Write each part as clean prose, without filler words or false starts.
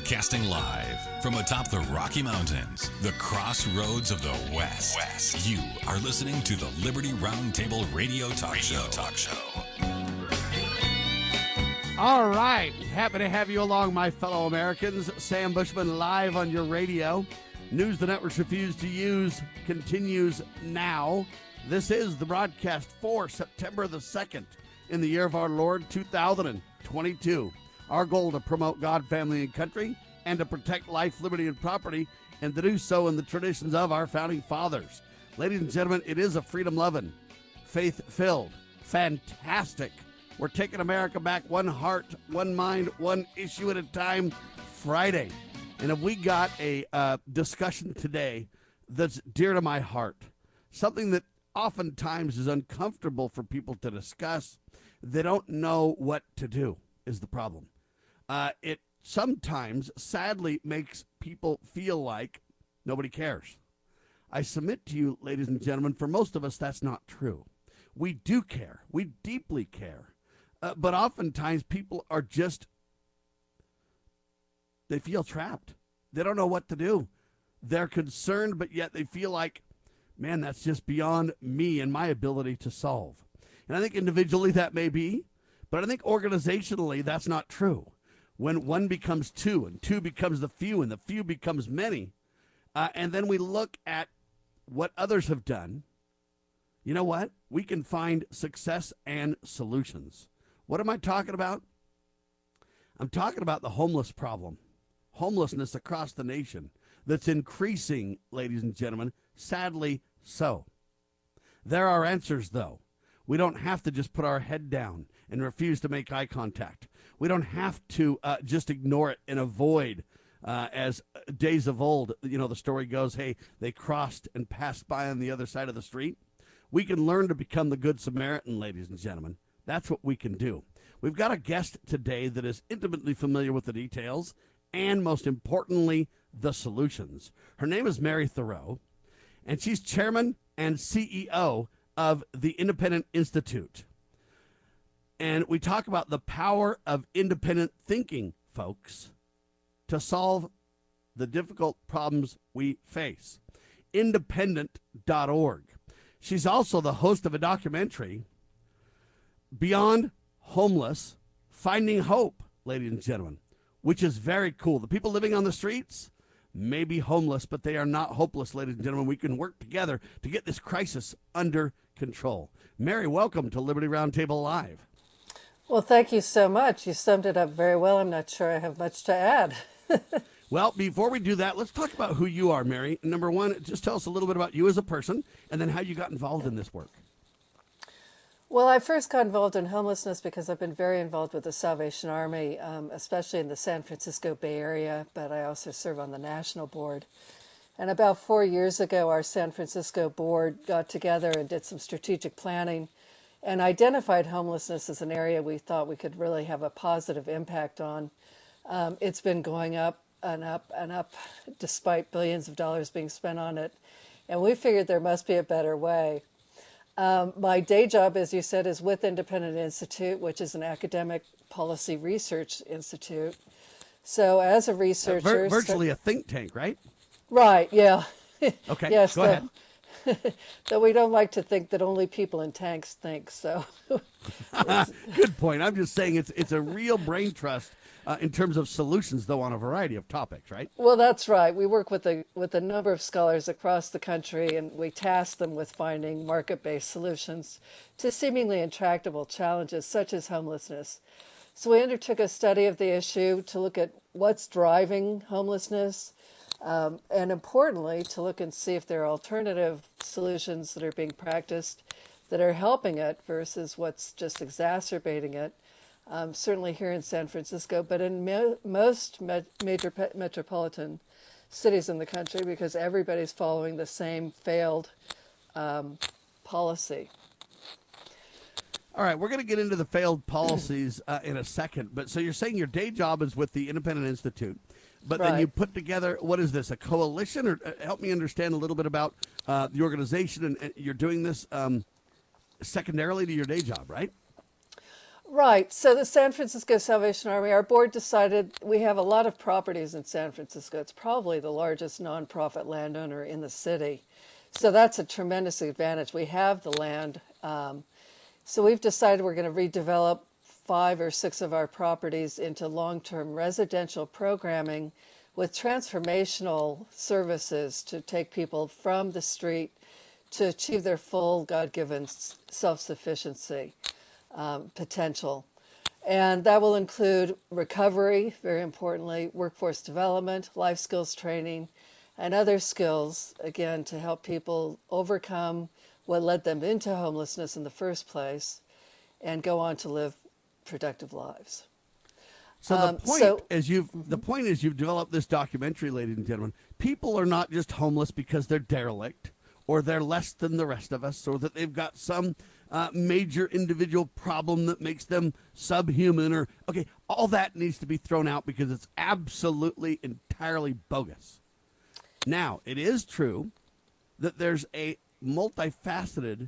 Broadcasting live from atop the Rocky Mountains, the crossroads of the West. You are listening to the Liberty Roundtable Radio Talk Show. All right. Happy to have you along, my fellow Americans. Sam Bushman live on your radio. News the networks refuse to use continues now. This is the broadcast for September the 2nd in the year of our Lord 2022. Our goal to promote God, family, and country, and to protect life, liberty, and property, and to do so in the traditions of our founding fathers. Ladies and gentlemen, it is a freedom-loving, faith-filled, fantastic. We're taking America back one heart, one mind, one issue at a time Friday. And if we got a discussion today that's dear to my heart, something that oftentimes is uncomfortable for people to discuss, they don't know what to do is the problem. It sometimes, sadly, makes people feel like nobody cares. I submit to you, ladies and gentlemen, for most of us, that's not true. We do care. We deeply care. But oftentimes, people are just, they feel trapped. They don't know what to do. They're concerned, but yet they feel like, man, that's just beyond me and my ability to solve. And I think individually that may be, but I think organizationally that's not true. When one becomes two, and two becomes the few, and the few becomes many, and then we look at what others have done, you know what? We can find success and solutions. What am I talking about? I'm talking about the homeless problem, homelessness across the nation that's increasing, ladies and gentlemen, sadly so. There are answers, though. We don't have to just put our head down and refuse to make eye contact. We don't have to just ignore it and avoid, as days of old, you know, the story goes, hey, they crossed and passed by on the other side of the street. We can learn to become the Good Samaritan, ladies and gentlemen. That's what we can do. We've got a guest today that is intimately familiar with the details and, most importantly, the solutions. Her name is Mary Theroux, and she's chairman and CEO of the Independent Institute. And we talk about the power of independent thinking, folks, to solve the difficult problems we face. Independent.org. She's also the host of a documentary, Beyond Homeless, Finding Hope, ladies and gentlemen, which is very cool. The people living on the streets may be homeless, but they are not hopeless, ladies and gentlemen. We can work together to get this crisis under control. Mary, welcome to Liberty Roundtable Live. Well, thank you so much. You summed it up very well. I'm not sure I have much to add. Well, before we do that, let's talk about who you are, Mary. Number one, just tell us a little bit about you as a person, and then how you got involved in this work. Well, I first got involved in homelessness because I've been very involved with the Salvation Army, especially in the San Francisco Bay Area, but I also serve on the national board. And about 4 years ago, our San Francisco board got together and did some strategic planning and identified homelessness as an area we thought we could really have a positive impact on. It's been going up and up and up, despite billions of dollars being spent on it. And we figured there must be a better way. My day job, as you said, is with Independent Institute, which is an academic policy research institute. So as a researcher... virtually a think tank, right? Right, yeah. Okay, yes, go ahead. Though we don't like to think that only people in tanks think, so... Good point. I'm just saying it's a real brain trust in terms of solutions, though, on a variety of topics, right? Well, that's right. We work with a number of scholars across the country, and we task them with finding market-based solutions to seemingly intractable challenges such as homelessness. So we undertook a study of the issue to look at what's driving homelessness, and importantly, to look and see if there are alternative solutions that are being practiced that are helping it versus what's just exacerbating it. Certainly here in San Francisco, but in most major metropolitan cities in the country, because everybody's following the same failed policy. All right, we're going to get into the failed policies in a second. But so you're saying your day job is with the Independent Institute, but right. Then you put together, what is this, a coalition? Or help me understand a little bit about the organization. And you're doing this secondarily to your day job, right? Right. So the San Francisco Salvation Army, our board decided we have a lot of properties in San Francisco. It's probably the largest nonprofit landowner in the city. So that's a tremendous advantage. We have the land. So we've decided we're going to redevelop 5 or 6 of our properties into long-term residential programming with transformational services to take people from the street to achieve their full God-given self-sufficiency potential. And that will include recovery, very importantly, workforce development, life skills training, and other skills, again, to help people overcome what led them into homelessness in the first place and go on to live productive lives. So the point is you've developed this documentary, ladies and gentlemen. People are not just homeless because they're derelict or they're less than the rest of us or that they've got some major individual problem that makes them subhuman or, okay, all that needs to be thrown out because it's absolutely entirely bogus. Now, it is true that there's a multifaceted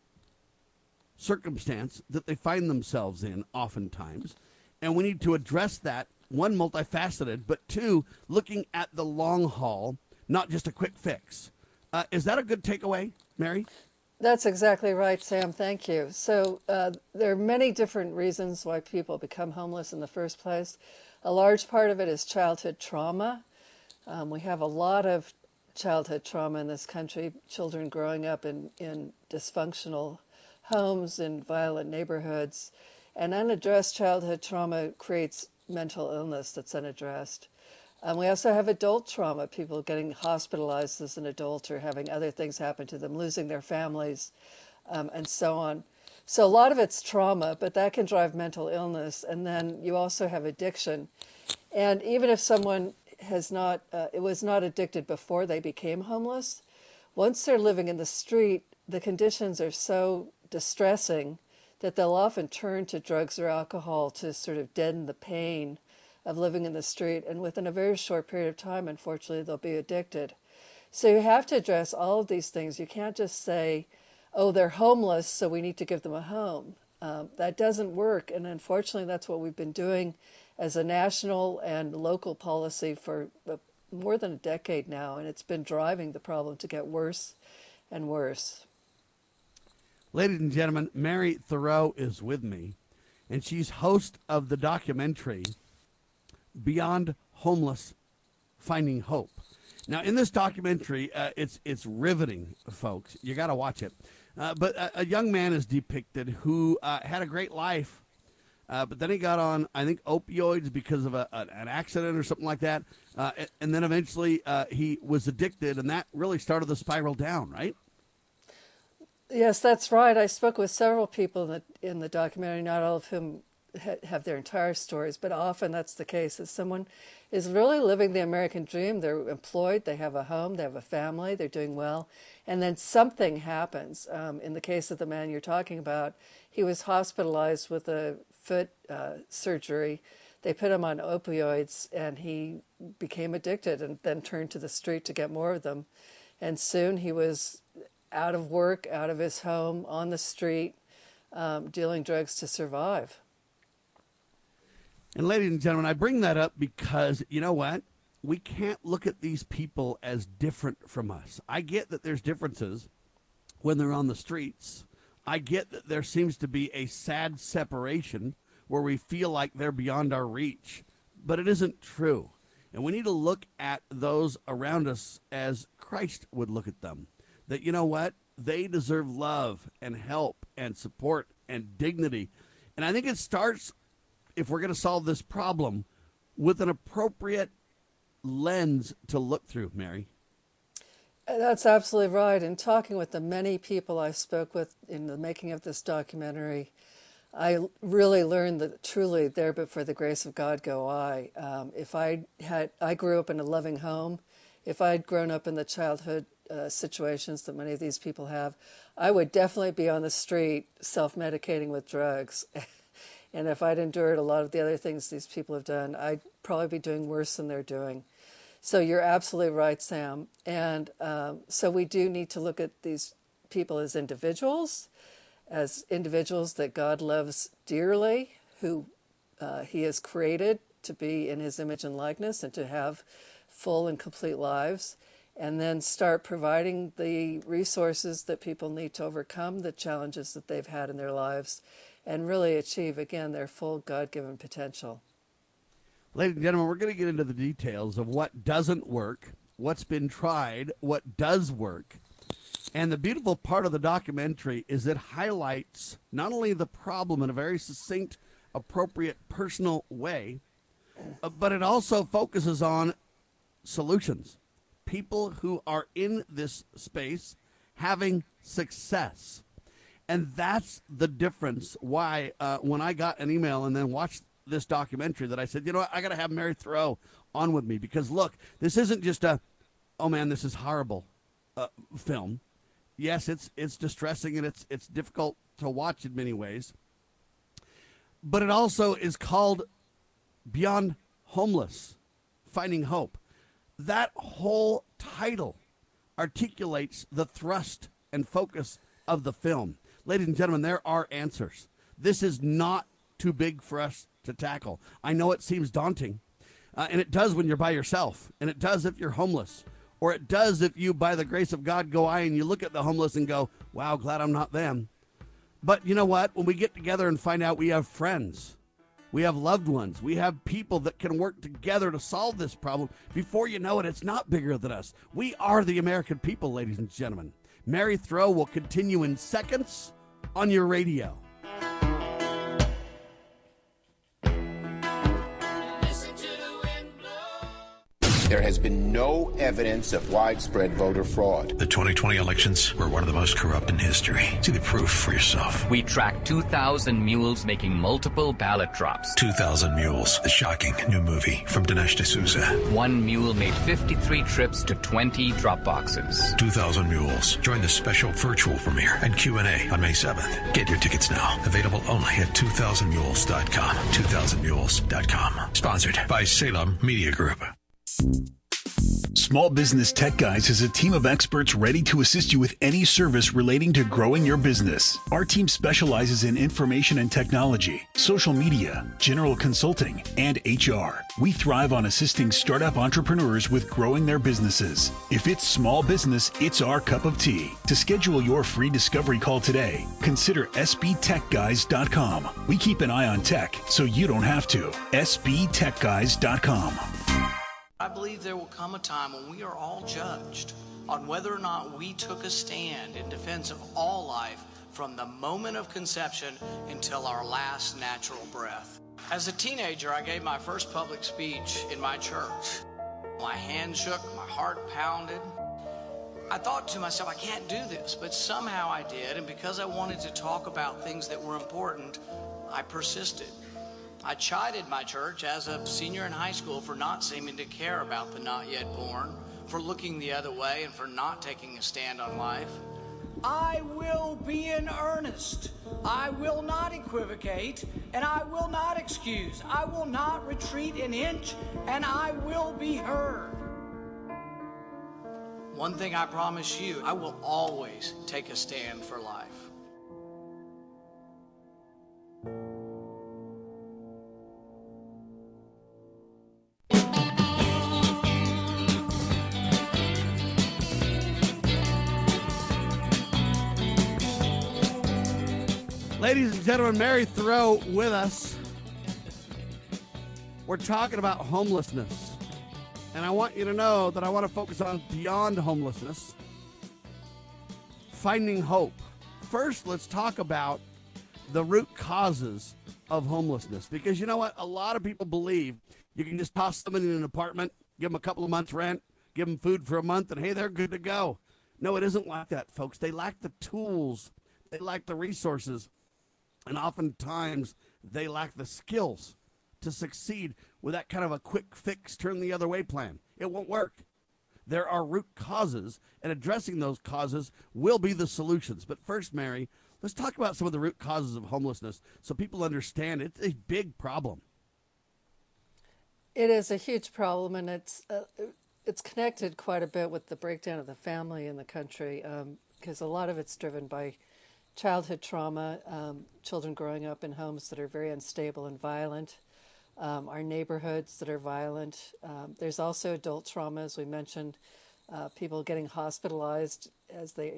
circumstance that they find themselves in oftentimes, and we need to address that, one, multifaceted, but two, looking at the long haul, not just a quick fix. Is that a good takeaway, Mary? That's exactly right, Sam. Thank you. So there are many different reasons why people become homeless in the first place. A large part of it is childhood trauma. We have a lot of childhood trauma in this country, children growing up in dysfunctional homes, in violent neighborhoods. And unaddressed childhood trauma creates mental illness that's unaddressed. We also have adult trauma, people getting hospitalized as an adult or having other things happen to them, losing their families, and so on. So a lot of it's trauma, but that can drive mental illness. And then you also have addiction. And even if someone has not, it was not addicted before they became homeless, once they're living in the street, the conditions are so distressing that they'll often turn to drugs or alcohol to sort of deaden the pain of living in the street, and within a very short period of time, unfortunately, they'll be addicted. So you have to address all of these things. You can't just say, oh, they're homeless, so we need to give them a home. That doesn't work, and unfortunately, that's what we've been doing as a national and local policy for more than a decade now, and it's been driving the problem to get worse and worse. Ladies and gentlemen, Mary Theroux is with me, and she's host of the documentary Beyond Homeless, Finding Hope. Now, in this documentary, it's riveting, folks. You got to watch it. But a young man is depicted who had a great life, but then he got on, I think, opioids because of an accident or something like that. And then eventually he was addicted, and that really started the spiral down, right? Yes, that's right. I spoke with several people in the documentary, not all of whom have their entire stories, but often that's the case, that someone is really living the American dream. They're employed, they have a home, they have a family, they're doing well, and then something happens. In the case of the man you're talking about, he was hospitalized with a foot surgery. They put him on opioids, and he became addicted and then turned to the street to get more of them. And soon he was out of work, out of his home, on the street, dealing drugs to survive. And ladies and gentlemen, I bring that up because, you know what? We can't look at these people as different from us. I get that there's differences when they're on the streets. I get that there seems to be a sad separation where we feel like they're beyond our reach. But it isn't true. And we need to look at those around us as Christ would look at them. That, you know what? They deserve love and help and support and dignity. And I think it starts, if we're going to solve this problem, with an appropriate lens to look through, Mary. That's absolutely right. In talking with the many people I spoke with in the making of this documentary, I really learned that truly there but for the grace of God go I. I grew up in a loving home. If I'd grown up in the childhood situations that many of these people have, I would definitely be on the street self-medicating with drugs. And if I'd endured a lot of the other things these people have done, I'd probably be doing worse than they're doing. So you're absolutely right, Sam. And so we do need to look at these people as individuals as individuals that God loves dearly, who he has created to be in his image and likeness and to have full and complete lives, and then start providing the resources that people need to overcome the challenges that they've had in their lives and really achieve, again, their full God-given potential. Ladies and gentlemen, we're going to get into the details of what doesn't work, what's been tried, what does work. And the beautiful part of the documentary is it highlights not only the problem in a very succinct, appropriate, personal way, but it also focuses on solutions. People who are in this space having success. And that's the difference why when I got an email and then watched this documentary that I said, you know what, I got to have Mary Thoreau on with me because, look, this isn't just a, oh, man, this is horrible film. Yes, it's distressing and it's difficult to watch in many ways. But it also is called Beyond Homeless, Finding Hope. That whole title articulates the thrust and focus of the film. Ladies and gentlemen, there are answers. This is not too big for us to tackle. I know it seems daunting, and it does when you're by yourself, and it does if you're homeless, or it does if you, by the grace of God, go and you look at the homeless and go, wow, glad I'm not them. But you know what? When we get together and find out we have friends, we have loved ones, we have people that can work together to solve this problem, before you know it, it's not bigger than us. We are the American people, ladies and gentlemen. Mary Thoreau will continue in seconds on your radio. There has been no evidence of widespread voter fraud. The 2020 elections were one of the most corrupt in history. See the proof for yourself. We tracked 2,000 mules making multiple ballot drops. 2,000 Mules, the shocking new movie from Dinesh D'Souza. One mule made 53 trips to 20 drop boxes. 2,000 Mules. Join the special virtual premiere and Q&A on May 7th. Get your tickets now. Available only at 2000mules.com. 2000mules.com. Sponsored by Salem Media Group. Small Business Tech Guys is a team of experts ready to assist you with any service relating to growing your business. Our team specializes in information and technology, social media, general consulting, and HR. We thrive on assisting startup entrepreneurs with growing their businesses. If it's small business, it's our cup of tea. To schedule your free discovery call today, consider sbtechguys.com. We keep an eye on tech so you don't have to. sbtechguys.com. I believe there will come a time when we are all judged on whether or not we took a stand in defense of all life from the moment of conception until our last natural breath. As a teenager, I gave my first public speech in my church. My hand shook, my heart pounded. I thought to myself, I can't do this, but somehow I did, and because I wanted to talk about things that were important, I persisted. I chided my church as a senior in high school for not seeming to care about the not yet born, for looking the other way, and for not taking a stand on life. I will be in earnest. I will not equivocate, and I will not excuse. I will not retreat an inch, and I will be heard. One thing I promise you, I will always take a stand for life. Ladies and gentlemen, Mary Thoreau with us. We're talking about homelessness. And I want you to know that I want to focus on beyond homelessness, finding hope. First, let's talk about the root causes of homelessness. Because you know what? A lot of people believe you can just toss someone in an apartment, give them a couple of months' rent, give them food for a month, and hey, they're good to go. No, it isn't like that, folks. They lack the tools. They lack the resources. And oftentimes, they lack the skills to succeed with that kind of a quick fix, turn the other way plan. It won't work. There are root causes, and addressing those causes will be the solutions. But first, Mary, let's talk about some of the root causes of homelessness so people understand it's a big problem. It is a huge problem, and it's connected quite a bit with the breakdown of the family in the country, because a lot of it's driven by childhood trauma, children growing up in homes that are very unstable and violent, our neighborhoods that are violent. There's also adult trauma, as we mentioned, people getting hospitalized as they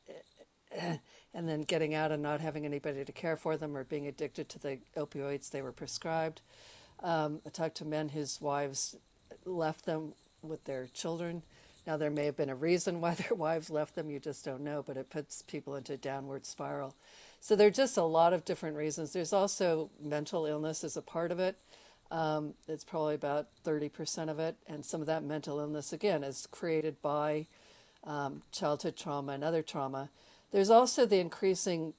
and then getting out and not having anybody to care for them or being addicted to the opioids they were prescribed. I talked to men whose wives left them with their children. Now, there may have been a reason why their wives left them, you just don't know, but it puts people into a downward spiral. So there are just a lot of different reasons. There's also mental illness as a part of it. It's probably about 30% of it, and some of that mental illness, again, is created by childhood trauma and other trauma. There's also the increasing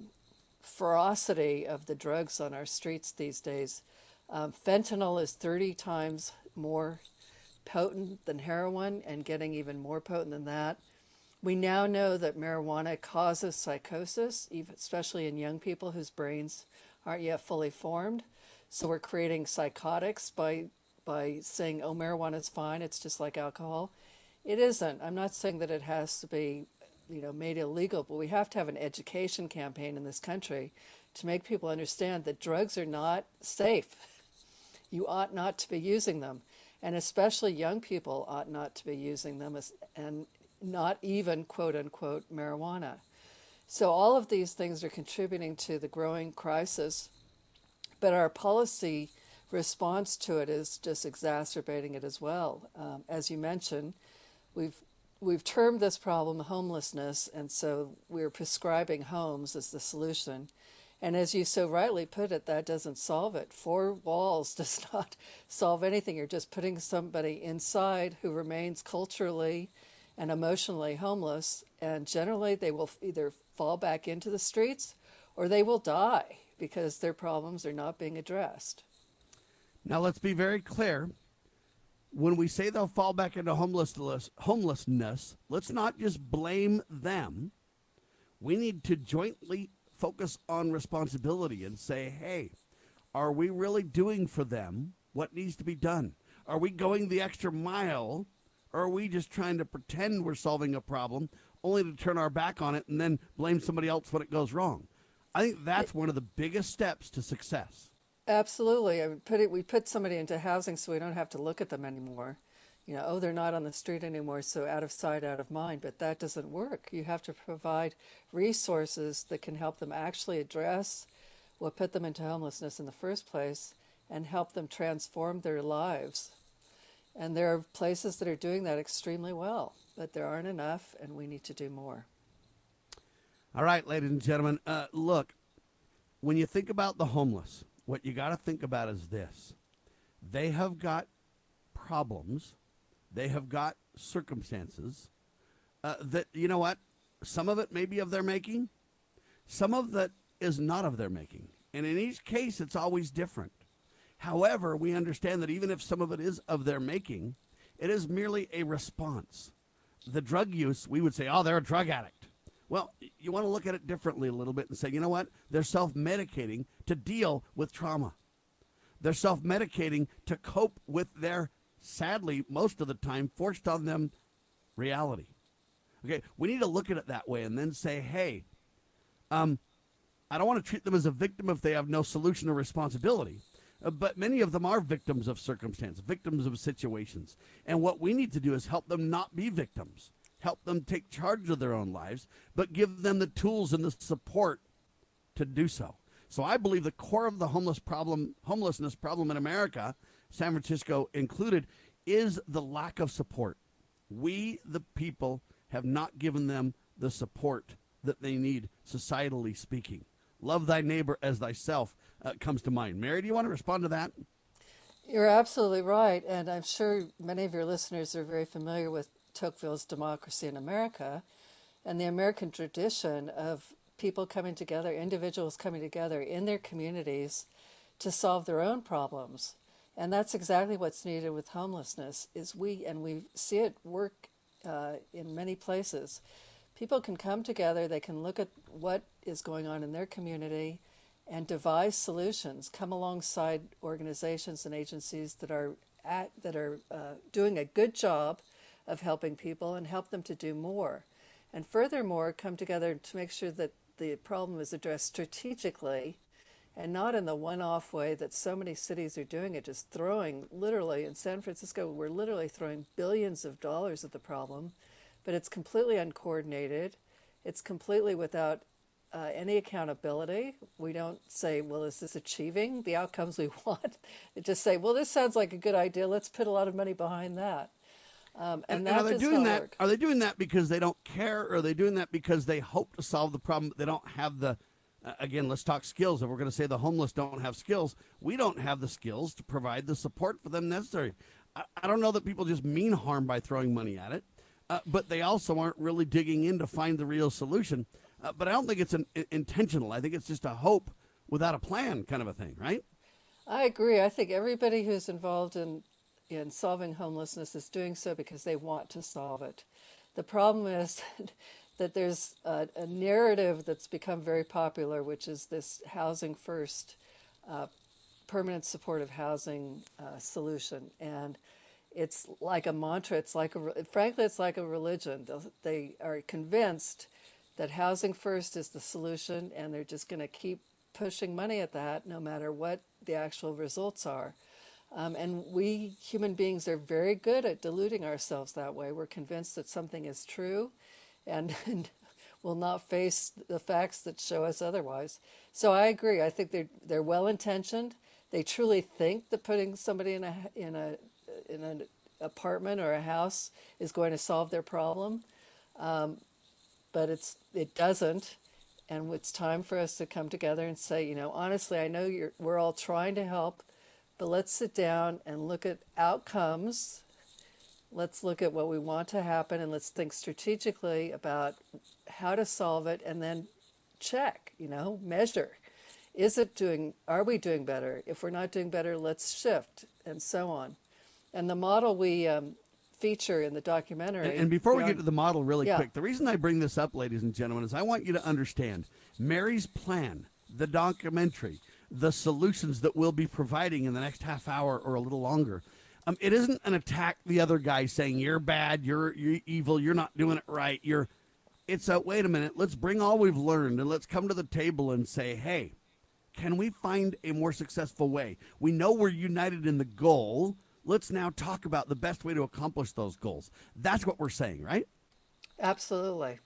ferocity of the drugs on our streets these days. Fentanyl is 30 times more potent than heroin and getting even more potent than that. We now know that marijuana causes psychosis, especially in young people whose brains aren't yet fully formed. So we're creating psychotics by saying, oh, marijuana's fine, it's just like alcohol. It isn't. I'm not saying that it has to be, made illegal, but we have to have an education campaign in this country to make people understand that drugs are not safe. You ought not to be using them. And especially young people ought not to be using them, and not even, quote unquote, marijuana. So all of these things are contributing to the growing crisis, but our policy response to it is just exacerbating it as well. As you mentioned, we've termed this problem homelessness, and so we're prescribing homes as the solution. And as you so rightly put it, that doesn't solve it. 4 walls does not solve anything. You're just putting somebody inside who remains culturally and emotionally homeless, and generally they will either fall back into the streets or they will die because their problems are not being addressed. Now, let's be very clear. When we say they'll fall back into homelessness, let's not just blame them. We need to jointly focus on responsibility and say, hey, are we really doing for them what needs to be done? Are we going the extra mile, or are we just trying to pretend we're solving a problem only to turn our back on it and then blame somebody else when it goes wrong? I think that's one of the biggest steps to success. Absolutely. We put somebody into housing so we don't have to look at them anymore. They're not on the street anymore, so out of sight, out of mind. But that doesn't work. You have to provide resources that can help them actually address what put them into homelessness in the first place and help them transform their lives. And there are places that are doing that extremely well, but there aren't enough, and we need to do more. All right, ladies and gentlemen, look, when you think about the homeless, what you got to think about is this. They have got problems. They have got circumstances that, some of it may be of their making. Some of that is not of their making. And in each case, it's always different. However, we understand that even if some of it is of their making, it is merely a response. The drug use, we would say, oh, they're a drug addict. Well, you want to look at it differently a little bit and say, you know what? They're self-medicating to deal with trauma. They're self-medicating to cope with their, sadly, most of the time, forced on them reality. Okay, we need to look at it that way and then say, hey, I don't want to treat them as a victim if they have no solution or responsibility. But many of them are victims of circumstance, victims of situations. And what we need to do is help them not be victims, help them take charge of their own lives, but give them the tools and the support to do so. So I believe the core of the homelessness problem in America, San Francisco included, is the lack of support. We, the people, have not given them the support that they need, societally speaking. Love thy neighbor as thyself comes to mind. Mary, do you want to respond to that? You're absolutely right, and I'm sure many of your listeners are very familiar with Tocqueville's Democracy in America and the American tradition of people coming together, individuals coming together in their communities to solve their own problems. And that's exactly what's needed with homelessness, we see it work in many places. People can come together, they can look at what is going on in their community and devise solutions, come alongside organizations and agencies that are doing a good job of helping people and help them to do more. And furthermore, come together to make sure that the problem is addressed strategically and not in the one-off way that so many cities are doing it, just throwing, literally, in San Francisco, we're literally throwing billions of dollars at the problem, but it's completely uncoordinated. It's completely without any accountability. We don't say, well, is this achieving the outcomes we want? They just say, well, this sounds like a good idea. Let's put a lot of money behind that. And that are they does doing not that? work. Are they doing that because they don't care, or are they doing that because they hope to solve the problem, but they don't have the again, let's talk skills. If we're going to say the homeless don't have skills, we don't have the skills to provide the support for them necessary. I don't know that people just mean harm by throwing money at it, but they also aren't really digging in to find the real solution. But I don't think it's intentional. I think it's just a hope without a plan kind of a thing, right? I agree. I think everybody who's involved in solving homelessness is doing so because they want to solve it. The problem is that there's a narrative that's become very popular, which is this housing first, permanent supportive housing solution. And it's like a mantra. It's like frankly, it's like a religion. They are convinced that housing first is the solution, and they're just going to keep pushing money at that no matter what the actual results are. And we human beings are very good at deluding ourselves that way. We're convinced that something is true and will not face the facts that show us otherwise. So I agree. I think they're well-intentioned. They truly think that putting somebody in an apartment or a house is going to solve their problem, but it doesn't. And it's time for us to come together and say, honestly, I know we're all trying to help, but let's sit down and look at outcomes. Let's look at what we want to happen, and let's think strategically about how to solve it, and then check, measure. Are we doing better? If we're not doing better, let's shift, and so on. And the model we feature in the documentary. And before we get to the model really quick, the reason I bring this up, ladies and gentlemen, is I want you to understand Mary's plan, the documentary, the solutions that we'll be providing in the next half hour or a little longer. It isn't an attack the other guy saying you're bad, you're evil, you're not doing it right. It's a wait a minute, let's bring all we've learned and let's come to the table and say, hey, can we find a more successful way? We know we're united in the goal. Let's now talk about the best way to accomplish those goals. That's what we're saying, right? Absolutely.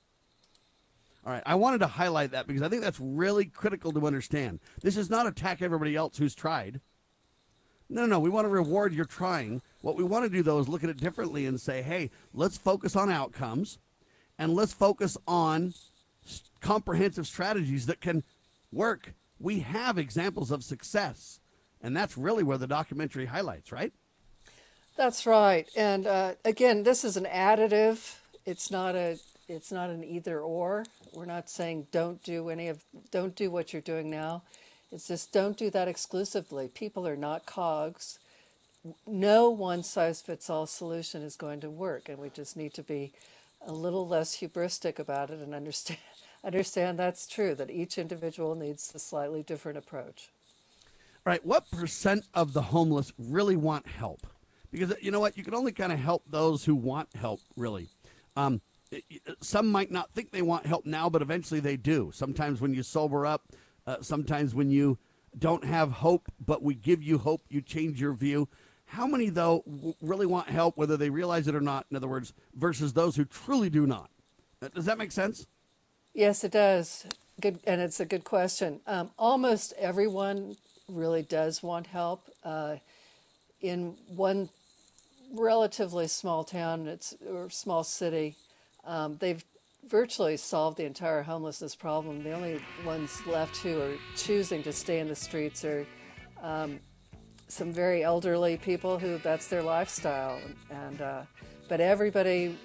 All right, I wanted to highlight that because I think that's really critical to understand. This is not attack everybody else who's tried. No, we want to reward your trying. What we want to do, though, is look at it differently and say, hey, let's focus on outcomes, and let's focus on comprehensive strategies that can work. We have examples of success, and that's really where the documentary highlights, right? That's right. And again, this is an additive. It's not an either or. We're not saying don't do what you're doing now. It's just don't do that exclusively. People are not cogs. No one-size-fits-all solution is going to work, and we just need to be a little less hubristic about it and understand that's true, that each individual needs a slightly different approach. All right, what % of the homeless really want help? Because you know what? You can only kind of help those who want help, really. Some might not think they want help now, but eventually they do. Sometimes when you sober up, sometimes when you don't have hope, but we give you hope, you change your view. How many, though, really want help, whether they realize it or not, in other words, versus those who truly do not? Does that make sense? Yes, it does. Good, and it's a good question. Almost everyone really does want help. In one relatively small town, or small city, they've virtually solved the entire homelessness problem. The only ones left who are choosing to stay in the streets are some very elderly people who that's their lifestyle. And but everybody.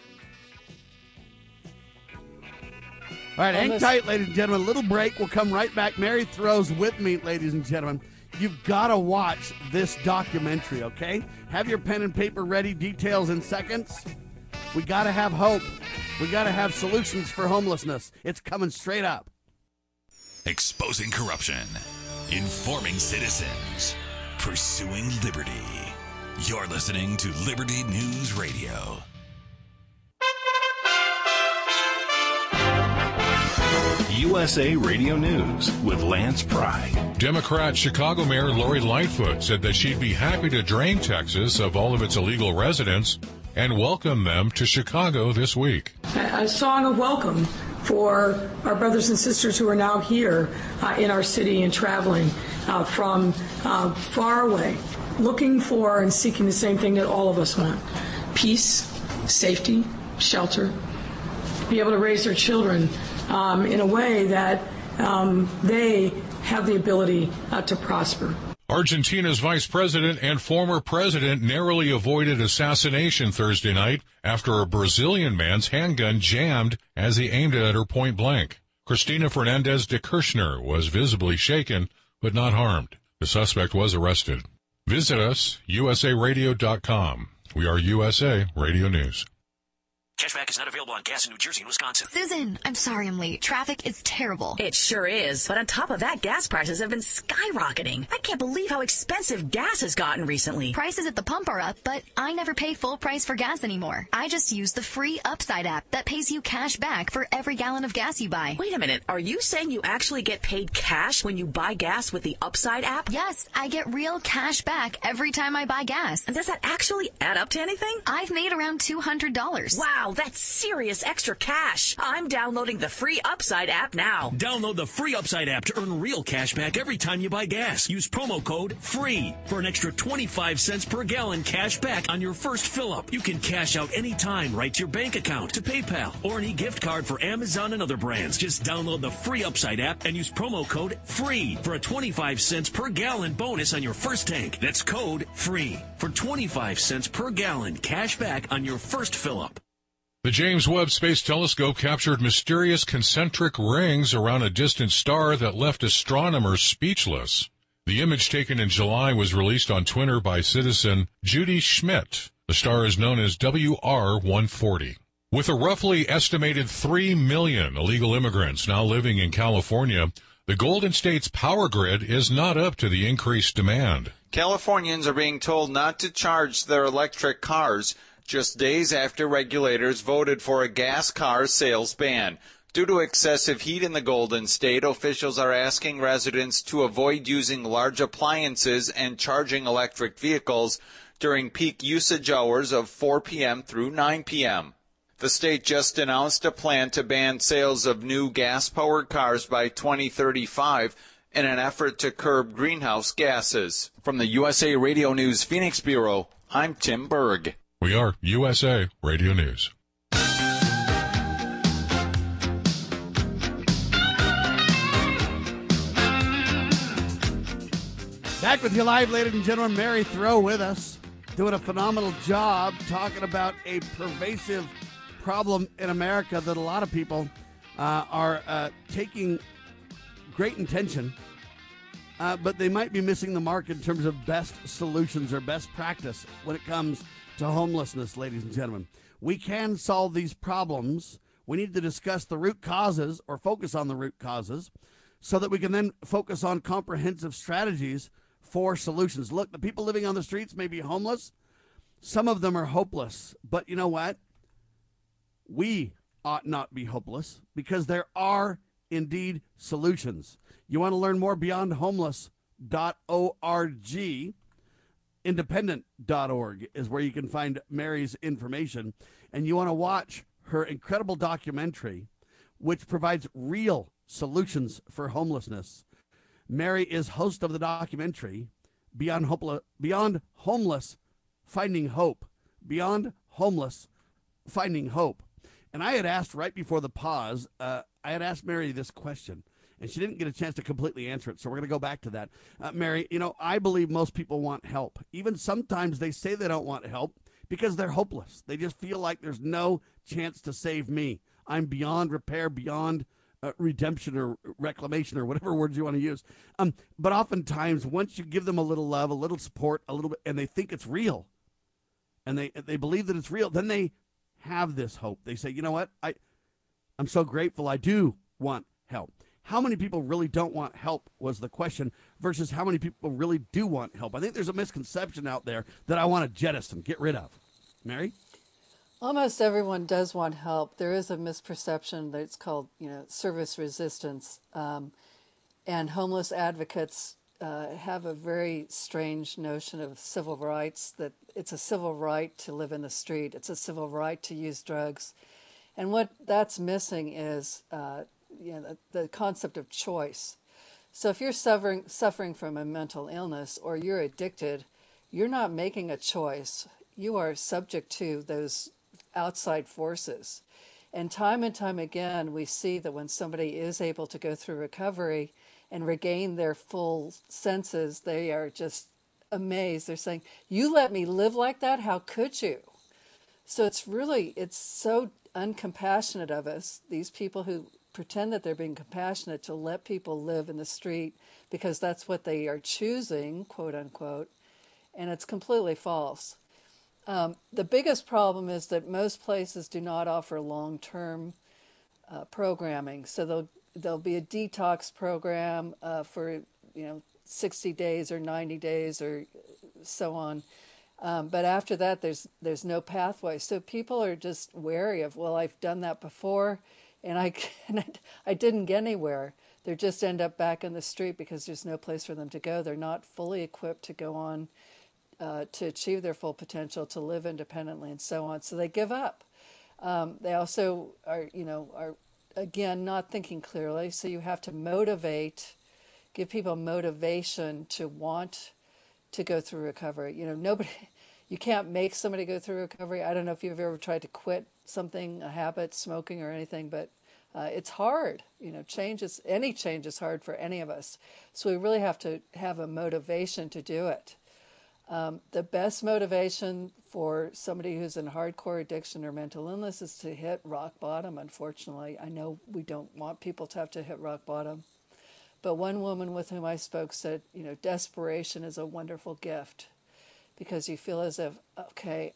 All right, hang tight, ladies and gentlemen. A little break. We'll come right back. Mary Throw's with me, ladies and gentlemen. You've got to watch this documentary, okay? Have your pen and paper ready. Details in seconds. We got to have hope. We got to have solutions for homelessness. It's coming straight up. Exposing corruption. Informing citizens. Pursuing liberty. You're listening to Liberty News Radio. You USA Radio News with Lance Pry. Democrat Chicago Mayor Lori Lightfoot said that she'd be happy to drain Texas of all of its illegal residents and welcome them to Chicago this week. A song of welcome for our brothers and sisters who are now here in our city and traveling from far away, looking for and seeking the same thing that all of us want: peace, safety, shelter, be able to raise their children in a way that they have the ability to prosper. Argentina's vice president and former president narrowly avoided assassination Thursday night after a Brazilian man's handgun jammed as he aimed it at her point blank. Cristina Fernandez de Kirchner was visibly shaken, but not harmed. The suspect was arrested. Visit us, usaradio.com. We are USA Radio News. Cashback is not available on gas in New Jersey and Wisconsin. Susan, I'm sorry I'm late. Traffic is terrible. It sure is. But on top of that, gas prices have been skyrocketing. I can't believe how expensive gas has gotten recently. Prices at the pump are up, but I never pay full price for gas anymore. I just use the free Upside app that pays you cash back for every gallon of gas you buy. Wait a minute. Are you saying you actually get paid cash when you buy gas with the Upside app? Yes, I get real cash back every time I buy gas. And does that actually add up to anything? I've made around $200. Wow, that's serious extra cash. I'm downloading the free Upside app now. Download the free Upside app to earn real cash back every time you buy gas. Use promo code FREE for an extra 25 cents per gallon cash back on your first fill-up. You can cash out anytime right to your bank account, to PayPal, or any gift card for Amazon and other brands. Just download the free Upside app and use promo code FREE for a 25 cents per gallon bonus on your first tank. That's code FREE for 25 cents per gallon cash back on your first fill-up. The James Webb Space Telescope captured mysterious concentric rings around a distant star that left astronomers speechless. The image taken in July was released on Twitter by citizen Judy Schmidt. The star is known as WR-140. With a roughly estimated 3 million illegal immigrants now living in California, the Golden State's power grid is not up to the increased demand. Californians are being told not to charge their electric cars just days after regulators voted for a gas car sales ban. Due to excessive heat in the Golden State, officials are asking residents to avoid using large appliances and charging electric vehicles during peak usage hours of 4 p.m. through 9 p.m. The state just announced a plan to ban sales of new gas-powered cars by 2035 in an effort to curb greenhouse gases. From the USA Radio News Phoenix Bureau, I'm Tim Berg. We are USA Radio News. Back with you live, ladies and gentlemen. Mary Throw with us, doing a phenomenal job talking about a pervasive problem in America that a lot of people are taking great intention, but they might be missing the mark in terms of best solutions or best practice when it comes to homelessness, ladies and gentlemen. We can solve these problems. We need to discuss the root causes or focus on the root causes so that we can then focus on comprehensive strategies for solutions. Look, the people living on the streets may be homeless. Some of them are hopeless. But you know what? We ought not be hopeless because there are indeed solutions. You want to learn more? BeyondHomeless.org. Independent.org is where you can find Mary's information. And you want to watch her incredible documentary, which provides real solutions for homelessness. Mary is host of the documentary, Beyond Homeless, Finding Hope. Beyond Homeless, Finding Hope. And I had asked right before the pause, I had asked Mary this question, and she didn't get a chance to completely answer it, so we're going to go back to that. Mary, you know, I believe most people want help. Even sometimes they say they don't want help because they're hopeless. They just feel like there's no chance to save me. I'm beyond repair, beyond redemption or reclamation or whatever words you want to use. But oftentimes, once you give them a little love, a little support, a little bit, and they think it's real, and they believe that it's real, then they have this hope. They say, you know what? I'm so grateful. I do want help. How many people really don't want help was the question versus how many people really do want help. I think there's a misconception out there that I want to jettison, get rid of. Mary? Almost everyone does want help. There is a misperception that it's called, service resistance. And homeless advocates have a very strange notion of civil rights, that it's a civil right to live in the street. It's a civil right to use drugs. And what that's missing is the concept of choice. So if you're suffering from a mental illness or you're addicted, you're not making a choice. You are subject to those outside forces. And time again, we see that when somebody is able to go through recovery and regain their full senses, they are just amazed. They're saying, "You let me live like that? How could you?" So it's so uncompassionate of us, these people who pretend that they're being compassionate, to let people live in the street because that's what they are choosing, quote unquote, and it's completely false. The biggest problem is that most places do not offer long-term programming. So there'll be a detox program for 60 days or 90 days or so on. But after that, there's no pathway. So people are just wary of, well, I've done that before, and I didn't get anywhere. They just end up back in the street because there's no place for them to go. They're not fully equipped to go on to achieve their full potential, to live independently, and so on. So they give up. They also are again not thinking clearly. So you have to give people motivation to want to go through recovery. You can't make somebody go through recovery. I don't know if you've ever tried to quit something, a habit, smoking or anything, but it's hard. Any change is hard for any of us. So we really have to have a motivation to do it. The best motivation for somebody who's in hardcore addiction or mental illness is to hit rock bottom, unfortunately. I know we don't want people to have to hit rock bottom. But one woman with whom I spoke said, desperation is a wonderful gift, because you feel as if, okay,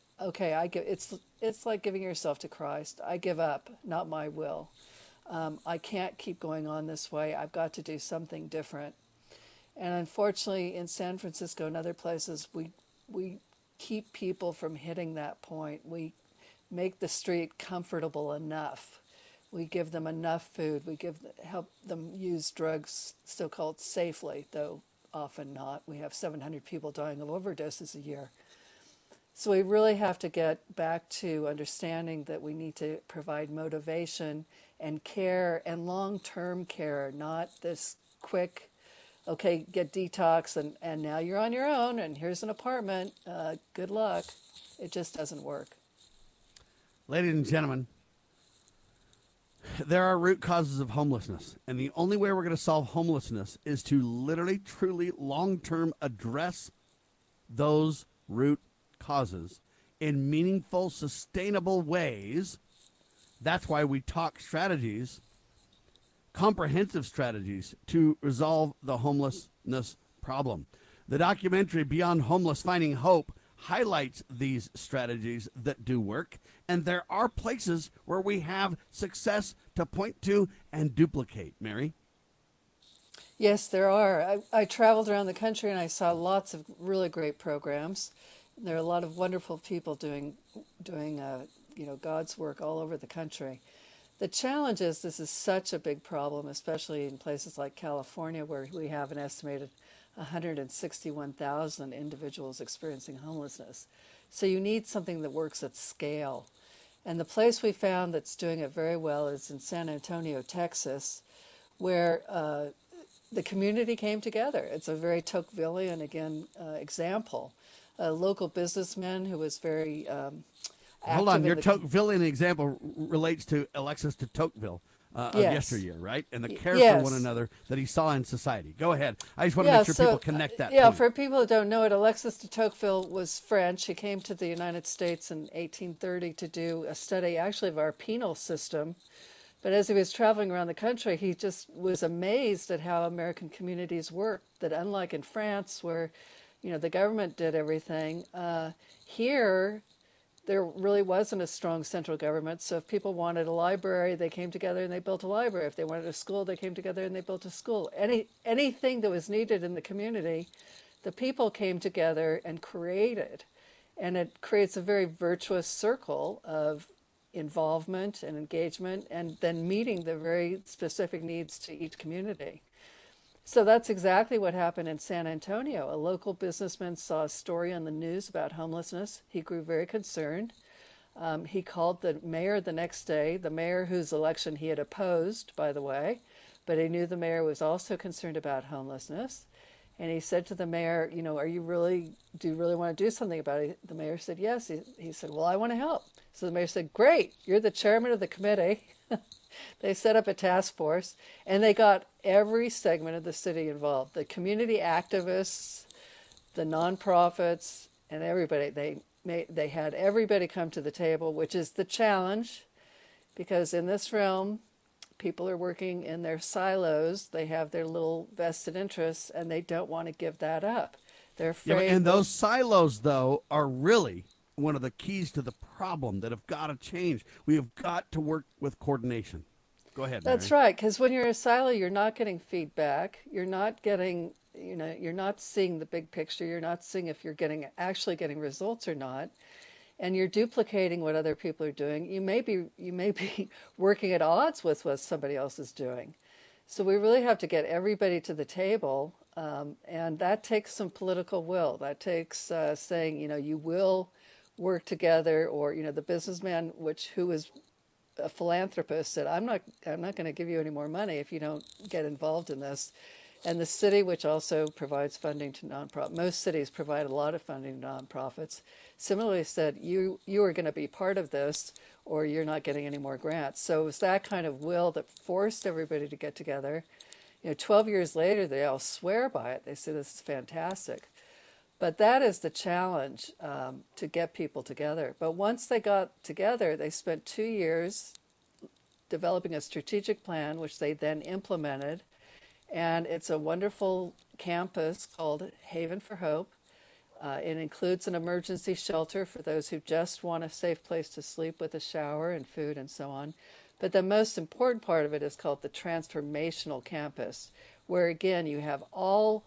it's like giving yourself to Christ. I give up, not my will. I can't keep going on this way. I've got to do something different. And unfortunately, in San Francisco and other places, we keep people from hitting that point. We make the street comfortable enough. We give them enough food. We help them use drugs, so-called safely, though often not. We have 700 people dying of overdoses a year. So we really have to get back to understanding that we need to provide motivation and care and long-term care, not this quick, okay, get detox and now you're on your own and here's an apartment. Good luck. It just doesn't work. Ladies and gentlemen, there are root causes of homelessness, and the only way we're going to solve homelessness is to literally, truly, long-term address those root causes in meaningful, sustainable ways. That's why we talk strategies, comprehensive strategies to resolve the homelessness problem. The documentary Beyond Homeless, Finding Hope highlights these strategies that do work, and there are places where we have success to point to and duplicate. Mary? Yes, there are. I traveled around the country and I saw lots of really great programs. There are a lot of wonderful people doing God's work all over the country. The challenge is this is such a big problem, especially in places like California, where we have an estimated 161,000 individuals experiencing homelessness. So you need something that works at scale. And the place we found that's doing it very well is in San Antonio, Texas, where the community came together. It's a very Tocquevillian, example. A local businessman who was very Hold on, your Tocquevillian example relates to Alexis de Tocqueville of yesteryear, right? And the care for one another that he saw in society. Go ahead. I just want to make sure people connect that. Yeah, for people who don't know it, Alexis de Tocqueville was French. He came to the United States in 1830 to do a study, actually, of our penal system. But as he was traveling around the country, he just was amazed at how American communities work, that unlike in France, where the government did everything, here there really wasn't a strong central government. So if people wanted a library, they came together and they built a library. If they wanted a school, they came together and they built a school. Anything that was needed in the community, the people came together and created. And it creates a very virtuous circle of involvement and engagement, and then meeting the very specific needs to each community. So that's exactly what happened in San Antonio. A local businessman saw a story on the news about homelessness. He grew very concerned. He called the mayor the next day, the mayor whose election he had opposed, by the way, but he knew the mayor was also concerned about homelessness. And he said to the mayor, do you really want to do something about it? The mayor said, yes. He said, well, I want to help. So the mayor said, great, you're the chairman of the committee. They set up a task force, and they got every segment of the city involved, the community activists, the nonprofits, and everybody. They had everybody come to the table, which is the challenge, because in this realm, people are working in their silos. They have their little vested interests, and they don't want to give that up. They're afraid. Yeah, and those silos, though, are really one of the keys to the problem that have got to change. We have got to work with coordination. Go ahead, Mary. That's right, because when you're in a silo, you're not getting feedback. You're not getting, you're not seeing the big picture. You're not seeing if you're actually getting results or not. And you're duplicating what other people are doing. You may be working at odds with what somebody else is doing. So we really have to get everybody to the table, and that takes some political will. That takes saying, you will work together, or the businessman who was a philanthropist said, I'm not going to give you any more money if you don't get involved in this. And the city, which also provides funding to nonprofits, most cities provide a lot of funding to nonprofits, similarly said, you are going to be part of this, or you're not getting any more grants. So it was that kind of will that forced everybody to get together. 12 years later, they all swear by it. They say this is fantastic. But that is the challenge, to get people together. But once they got together, they spent 2 years developing a strategic plan, which they then implemented. And it's a wonderful campus called Haven for Hope. It includes an emergency shelter for those who just want a safe place to sleep with a shower and food and so on. But the most important part of it is called the Transformational Campus, where, again, you have all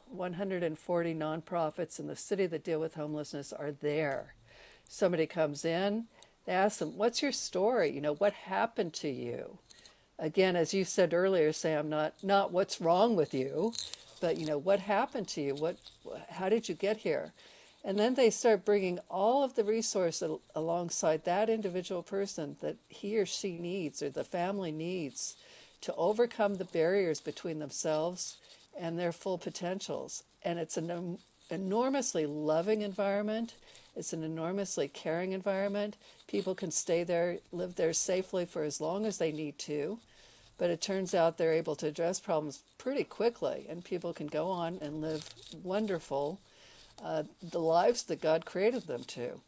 140 nonprofits in the city that deal with homelessness are there. Somebody comes in, they ask them, what's your story? What happened to you? Again, as you said earlier, Sam, not what's wrong with you, but, what happened to you? How did you get here? And then they start bringing all of the resources alongside that individual person that he or she needs, or the family needs, to overcome the barriers between themselves and their full potentials. And it's an enormously loving environment. It's an enormously caring environment. People can stay there, live there safely for as long as they need to. But it turns out they're able to address problems pretty quickly, and people can go on and live wonderful, the lives that God created them to.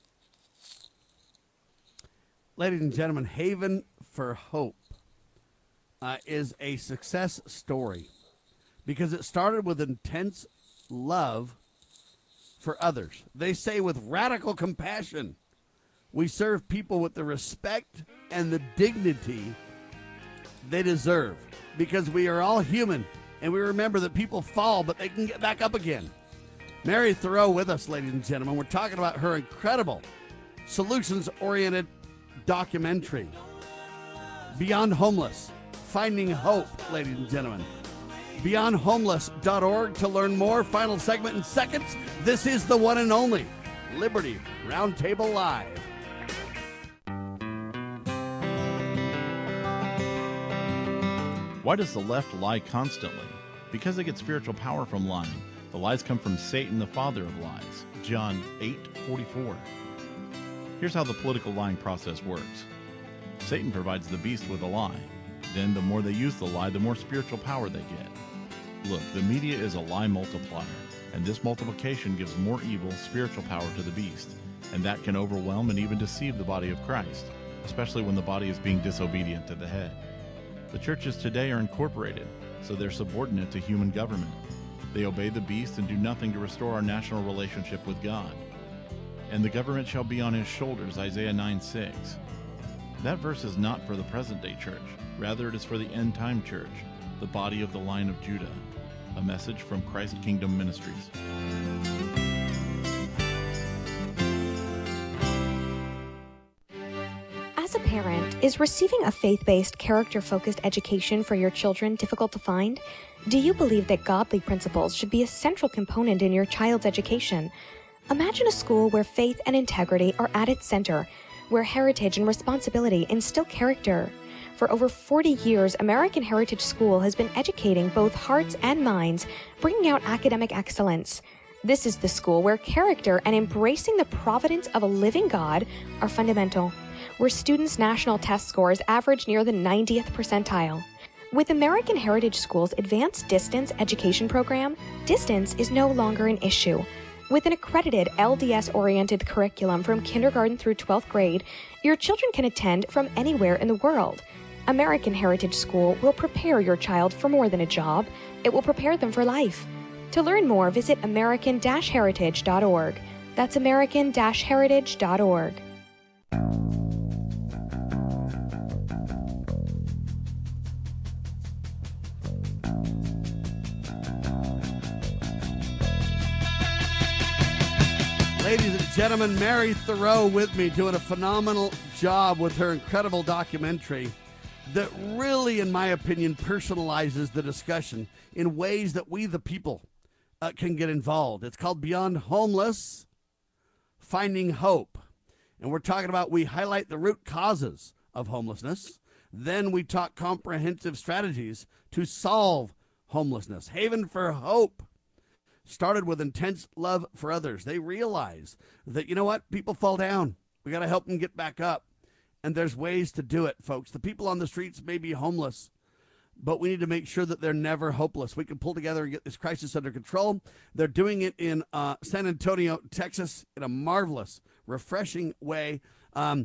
Ladies and gentlemen, Haven for Hope is a success story because it started with intense love for others. They say with radical compassion, we serve people with the respect and the dignity they deserve, because we are all human, and we remember that people fall, but they can get back up again. Mary Thoreau with us, ladies and gentlemen. We're talking about her incredible solutions-oriented documentary, Beyond Homeless, Finding Hope, ladies and gentlemen. BeyondHomeless.org to learn more. Final segment in seconds. This is the one and only Liberty Roundtable Live. Why does the left lie constantly? Because they get spiritual power from lying. The lies come from Satan, the father of lies. John 8:44. Here's how the political lying process works. Satan provides the beast with a lie. Then the more they use the lie, the more spiritual power they get. Look, the media is a lie multiplier, and this multiplication gives more evil, spiritual power to the beast, and that can overwhelm and even deceive the body of Christ, especially when the body is being disobedient to the head. The churches today are incorporated, so they're subordinate to human government. They obey the beast and do nothing to restore our national relationship with God. And the government shall be on his shoulders, Isaiah 9:6. That verse is not for the present-day church. Rather, it is for the end-time church, the body of the line of Judah. A message from Christ Kingdom Ministries. Is receiving a faith-based, character-focused education for your children difficult to find? Do you believe that godly principles should be a central component in your child's education? Imagine a school where faith and integrity are at its center, where heritage and responsibility instill character. For over 40 years, American Heritage School has been educating both hearts and minds, bringing out academic excellence. This is the school where character and embracing the providence of a living God are fundamental, where students' national test scores average near the 90th percentile. With American Heritage School's advanced distance education program, distance is no longer an issue. With an accredited LDS-oriented curriculum from kindergarten through 12th grade, your children can attend from anywhere in the world. American Heritage School will prepare your child for more than a job. It will prepare them for life. To learn more, visit american-heritage.org. That's american-heritage.org. Ladies and gentlemen, Mary Thoreau with me, doing a phenomenal job with her incredible documentary that really, in my opinion, personalizes the discussion in ways that we, the people, can get involved. It's called Beyond Homeless, Finding Hope. And we're talking about, we highlight the root causes of homelessness. Then we talk comprehensive strategies to solve homelessness. Haven for Hope started with intense love for others. They realize that, you know what, people fall down. We got to help them get back up. And there's ways to do it, folks. The people on the streets may be homeless, but we need to make sure that they're never hopeless. We can pull together and get this crisis under control. They're doing it in San Antonio, Texas, in a marvelous, refreshing way. Are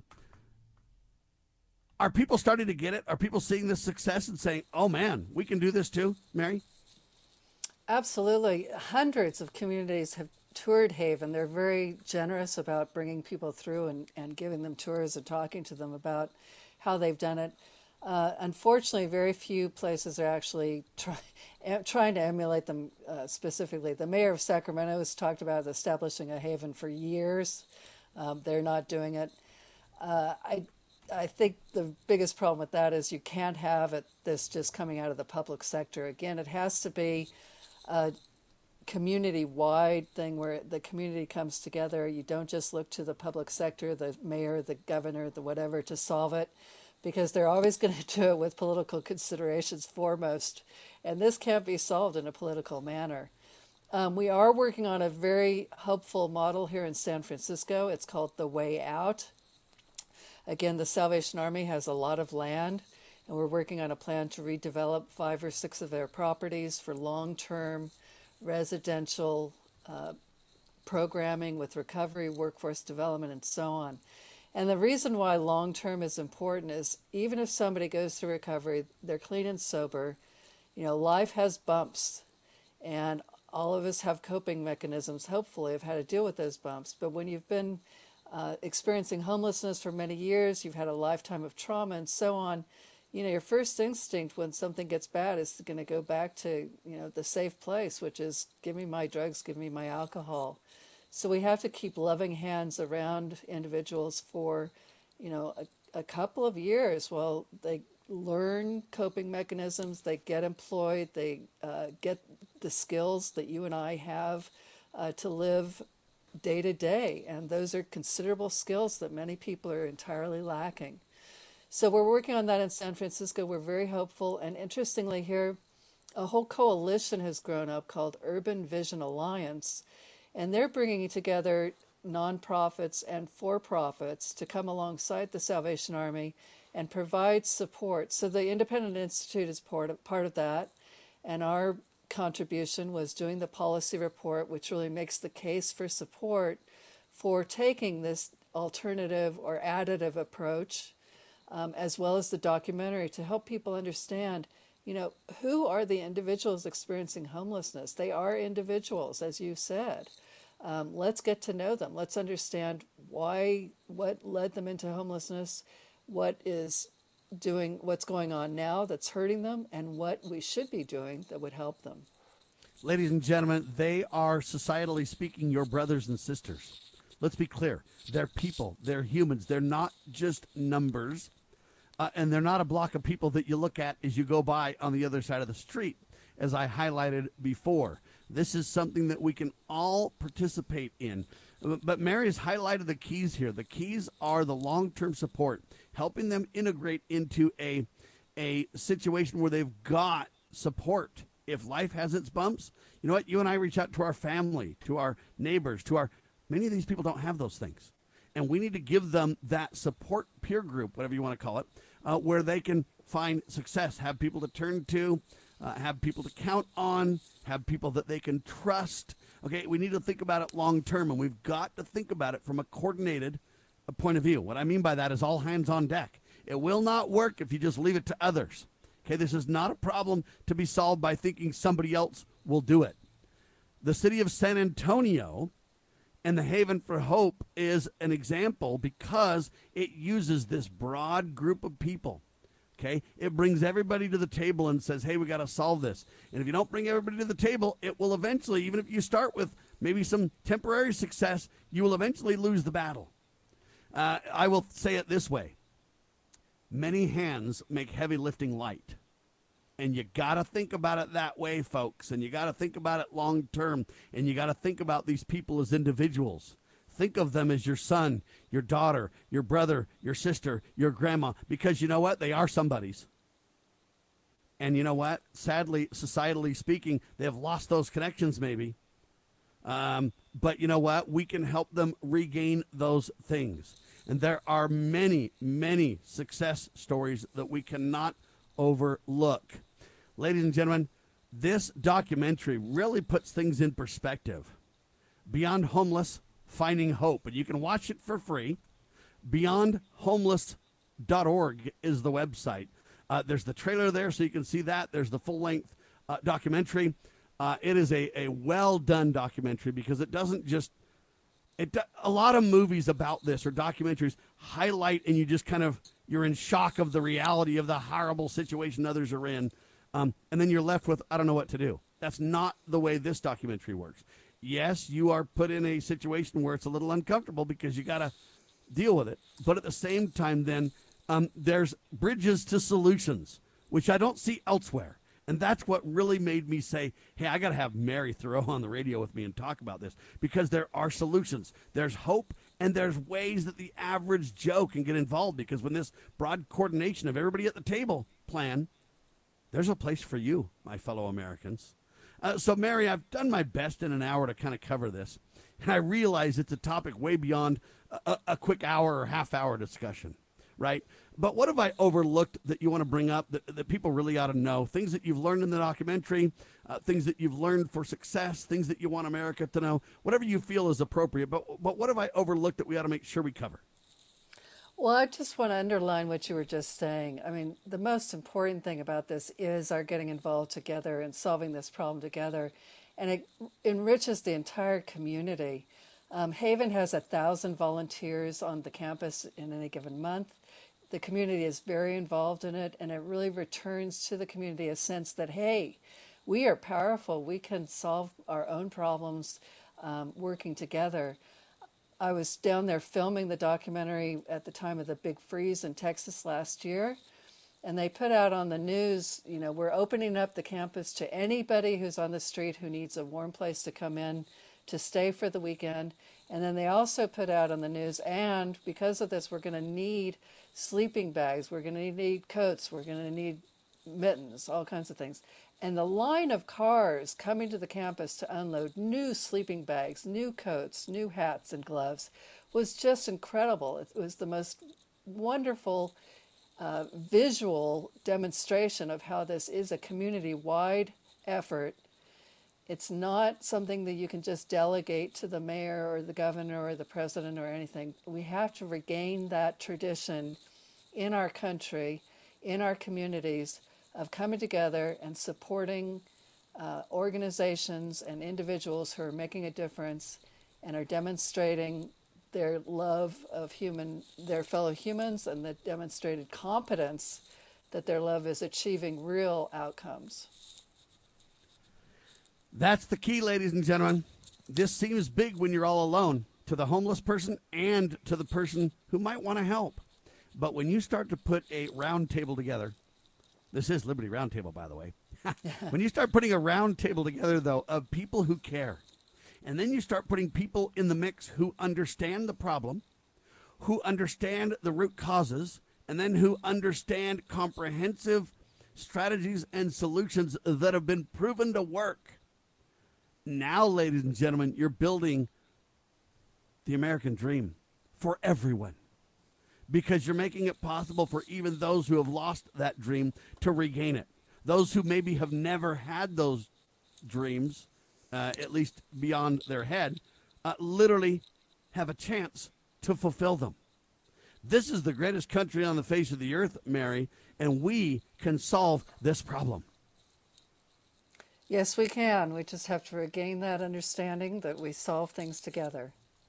people starting to get it? Are people seeing this success and saying, oh, man, we can do this too, Mary? Absolutely. Hundreds of communities have toured Haven. They're very generous about bringing people through and giving them tours and talking to them about how they've done it. Unfortunately, very few places are actually trying to emulate them specifically. The mayor of Sacramento has talked about establishing a haven for years. They're not doing it. I think the biggest problem with that is you can't have this just coming out of the public sector. Again, it has to be a community-wide thing where the community comes together. You don't just look to the public sector, the mayor, the governor, the whatever, to solve it, because they're always going to do it with political considerations foremost. And this can't be solved in a political manner. We are working on a very hopeful model here in San Francisco. It's called The Way Out. Again, the Salvation Army has a lot of land, and we're working on a plan to redevelop 5 or 6 of their properties for long-term residential programming with recovery, workforce development, and so on. And the reason why long-term is important is even if somebody goes through recovery, they're clean and sober, life has bumps, and all of us have coping mechanisms, hopefully, of how to deal with those bumps. But when you've been experiencing homelessness for many years, you've had a lifetime of trauma and so on, your first instinct when something gets bad is going to go back to, the safe place, which is give me my drugs, give me my alcohol. So we have to keep loving hands around individuals for, a couple of years while they learn coping mechanisms, they get employed, they get the skills that you and I have to live day to day. And those are considerable skills that many people are entirely lacking. So we're working on that in San Francisco. We're very hopeful. And interestingly here, a whole coalition has grown up called Urban Vision Alliance. And they're bringing together nonprofits and for-profits to come alongside the Salvation Army and provide support. So the Independent Institute is part of that. And our contribution was doing the policy report, which really makes the case for support for taking this alternative or additive approach, as well as the documentary to help people understand, who are the individuals experiencing homelessness? They are individuals, as you said. Let's get to know them. Let's understand what led them into homelessness, what's going on now that's hurting them, and what we should be doing that would help them. Ladies and gentlemen, they are, societally speaking, your brothers and sisters. Let's be clear. They're people. They're humans. They're not just numbers. And they're not a block of people that you look at as you go by on the other side of the street, as I highlighted before. This is something that we can all participate in. But Mary has highlighted the keys here. The keys are the long-term support, helping them integrate into a situation where they've got support. If life has its bumps, you know what? You and I reach out to our family, to our neighbors, many of these people don't have those things. And we need to give them that support peer group, whatever you want to call it, where they can find success, have people to turn to, have people to count on, have people that they can trust. Okay, we need to think about it long term, and we've got to think about it from a coordinated point of view. What I mean by that is all hands on deck. It will not work if you just leave it to others. Okay, this is not a problem to be solved by thinking somebody else will do it. The city of San Antonio and the Haven for Hope is an example because it uses this broad group of people. Okay, it brings everybody to the table and says, hey, we got to solve this. And if you don't bring everybody to the table, it will eventually, even if you start with maybe some temporary success, you will eventually lose the battle. I will say it this way. Many hands make heavy lifting light. And you got to think about it that way, folks. And you got to think about it long term. And you got to think about these people as individuals. Think of them as your son, your daughter, your brother, your sister, your grandma, because you know what? They are somebody's. And you know what? Sadly, societally speaking, they have lost those connections maybe. But you know what? We can help them regain those things. And there are many, many success stories that we cannot overlook. Ladies and gentlemen, this documentary really puts things in perspective. Beyond Homeless, Finding Hope. And you can watch it for free. BeyondHomeless.org is the website. There's the trailer there, so you can see that. There's the full-length documentary. It is a well-done documentary because it doesn't just... a lot of movies about this or documentaries highlight and you just you're in shock of the reality of the horrible situation others are in. And then you're left with, I don't know what to do. That's not the way this documentary works. Yes, you are put in a situation where it's a little uncomfortable because you got to deal with it. But at the same time, then, there's bridges to solutions, which I don't see elsewhere. And that's what really made me say, hey, I got to have Mary Thoreau on the radio with me and talk about this because there are solutions. There's hope, and there's ways that the average Joe can get involved because when this broad coordination of everybody at the table plan, there's a place for you, my fellow Americans. So, Mary, I've done my best in an hour to kind of cover this, and I realize it's a topic way beyond a quick hour or half-hour discussion, right? But what have I overlooked that you want to bring up that people really ought to know? Things that you've learned in the documentary, things that you've learned for success, things that you want America to know, whatever you feel is appropriate. But what have I overlooked that we ought to make sure we cover? Well, I just want to underline what you were just saying. I mean, the most important thing about this is our getting involved together and solving this problem together. And it enriches the entire community. Haven has 1,000 volunteers on the campus in any given month. The community is very involved in it, and it really returns to the community a sense that, hey, we are powerful. We can solve our own problems working together. I was down there filming the documentary at the time of the big freeze in Texas last year, and they put out on the news, you know, we're opening up the campus to anybody who's on the street who needs a warm place to come in to stay for the weekend. And then they also put out on the news, and because of this, we're going to need sleeping bags, we're going to need coats, we're going to need mittens, all kinds of things. And the line of cars coming to the campus to unload new sleeping bags, new coats, new hats and gloves was just incredible. It was the most wonderful visual demonstration of how this is a community-wide effort. It's not something that you can just delegate to the mayor or the governor or the president or anything. We have to regain that tradition in our country, in our communities, of coming together and supporting organizations and individuals who are making a difference and are demonstrating their love of their fellow humans, and the demonstrated competence that their love is achieving real outcomes. That's the key, ladies and gentlemen. This seems big when you're all alone, to the homeless person and to the person who might want to help. But when you start to put a round table together, this is Liberty Roundtable, by the way. When you start putting a round table together, though, of people who care, and then you start putting people in the mix who understand the problem, who understand the root causes, and then who understand comprehensive strategies and solutions that have been proven to work. Now, ladies and gentlemen, you're building the American dream for everyone, because you're making it possible for even those who have lost that dream to regain it. Those who maybe have never had those dreams, at least beyond their head, literally have a chance to fulfill them. This is the greatest country on the face of the earth, Mary, and we can solve this problem. Yes, we can. We just have to regain that understanding that we solve things together.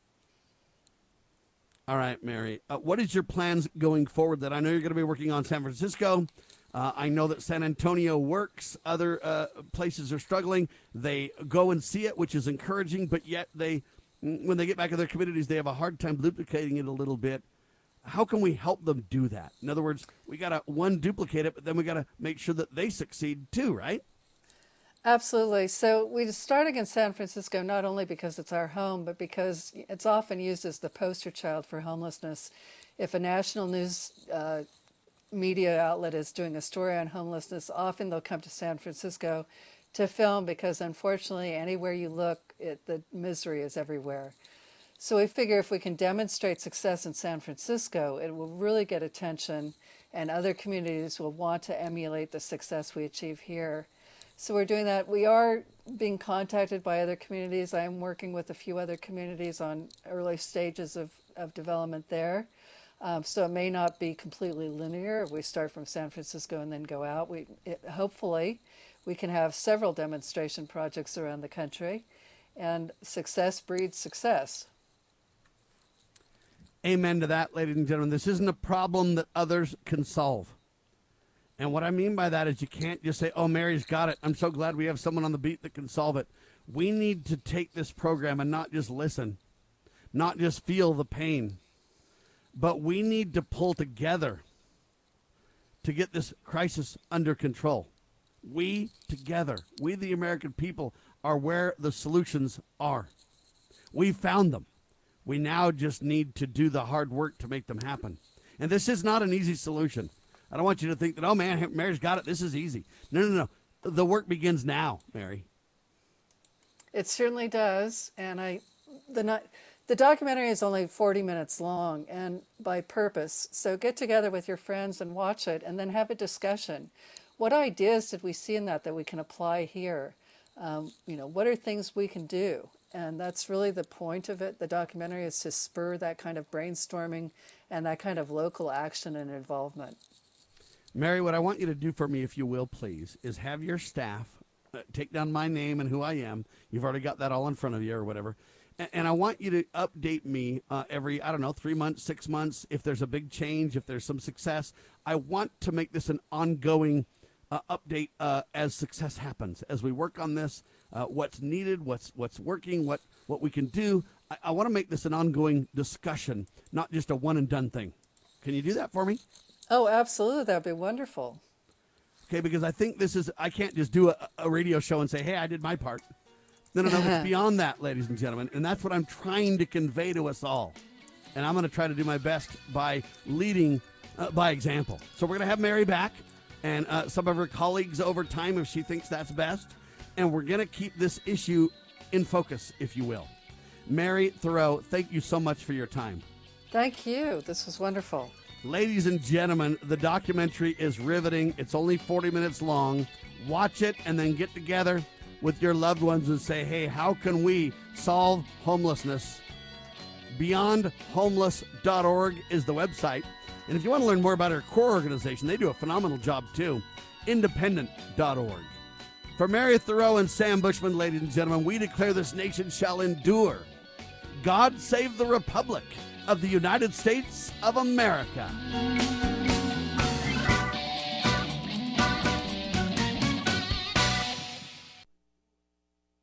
All right, Mary. What is your plans going forward? That I know you're going to be working on San Francisco. I know that San Antonio works. Other places are struggling. They go and see it, which is encouraging, but yet when they get back to their communities, they have a hard time duplicating it a little bit. How can we help them do that? In other words, we got to, duplicate it, but then we got to make sure that they succeed too, right? Absolutely. So we started in San Francisco not only because it's our home, but because it's often used as the poster child for homelessness. If a national news media outlet is doing a story on homelessness, often they'll come to San Francisco to film because, unfortunately, anywhere you look, the misery is everywhere. So we figure if we can demonstrate success in San Francisco, it will really get attention, and other communities will want to emulate the success we achieve here. So we're doing that. We are being contacted by other communities. I'm working with a few other communities on early stages of development there. So it may not be completely linear if we start from San Francisco and then go out. Hopefully, we can have several demonstration projects around the country, and success breeds success. Amen to that, ladies and gentlemen. This isn't a problem that others can solve. And what I mean by that is you can't just say, oh, Mary's got it. I'm so glad we have someone on the beat that can solve it. We need to take this program and not just listen, not just feel the pain, but we need to pull together to get this crisis under control. We together, we the American people, are where the solutions are. We found them. We now just need to do the hard work to make them happen. And this is not an easy solution. I don't want you to think that, oh, man, Mary's got it. This is easy. No. The work begins now, Mary. It certainly does. And the documentary is only 40 minutes long, and by purpose. So get together with your friends and watch it, and then have a discussion. What ideas did we see in that we can apply here? What are things we can do? And that's really the point of it. The documentary is to spur that kind of brainstorming and that kind of local action and involvement. Mary, what I want you to do for me, if you will, please, is have your staff take down my name and who I am. You've already got that all in front of you or whatever. And I want you to update me every, 3 months, 6 months. If there's a big change, if there's some success, I want to make this an ongoing update as success happens. As we work on this, what's needed, what's working, what we can do. I want to make this an ongoing discussion, not just a one and done thing. Can you do that for me? Oh, absolutely. That would be wonderful. Okay, because I think I can't just do a radio show and say, hey, I did my part. No, it's beyond that, ladies and gentlemen. And that's what I'm trying to convey to us all. And I'm going to try to do my best by leading by example. So we're going to have Mary back and some of her colleagues over time if she thinks that's best. And we're going to keep this issue in focus, if you will. Mary Theroux, thank you so much for your time. Thank you. This was wonderful. Ladies and gentlemen, the documentary is riveting. It's only 40 minutes long. Watch it and then get together with your loved ones and say, hey, how can we solve homelessness? BeyondHomeless.org is the website. And if you want to learn more about our core organization, they do a phenomenal job too. Independent.org. For Mary Theroux and Sam Bushman, ladies and gentlemen, we declare this nation shall endure. God save the Republic of the United States of America.